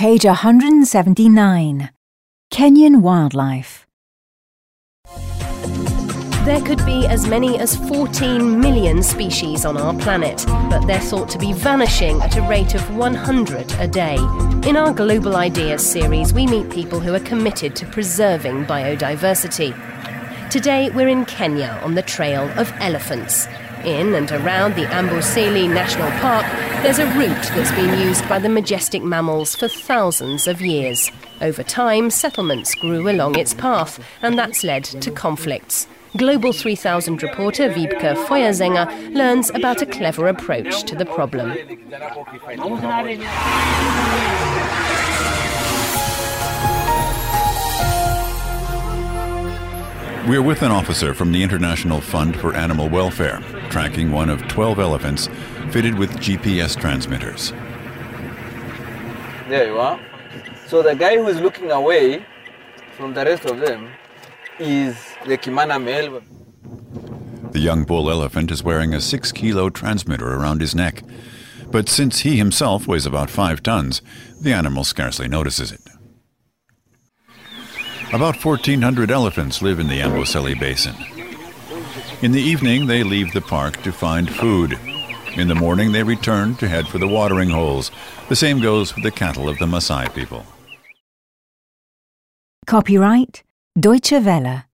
Page 179. Kenyan wildlife. There could be as many as 14 million species on our planet, but they're thought to be vanishing at a rate of 100 a day. In our Global Ideas series, we meet people who are committed to preserving biodiversity. Today, we're in Kenya on the trail of elephants. In and around the Amboseli National Park, there's a route that's been used by the majestic mammals for thousands of years. Over time, settlements grew along its path, and that's led to conflicts. Global 3000 reporter Wiebke Feuersänger learns about a clever approach to the problem. We're with an officer from the International Fund for Animal Welfare, tracking one of 12 elephants fitted with GPS transmitters. There you are. So the guy who is looking away from the rest of them is the Kimana male. The young bull elephant is wearing a 6-kilo transmitter around his neck. But since he himself weighs about 5 tons, the animal scarcely notices it. About 1,400 elephants live in the Amboseli Basin. In the evening, they leave the park to find food. In the morning, they return to head for the watering holes. The same goes for the cattle of the Maasai people. Copyright Deutsche Welle.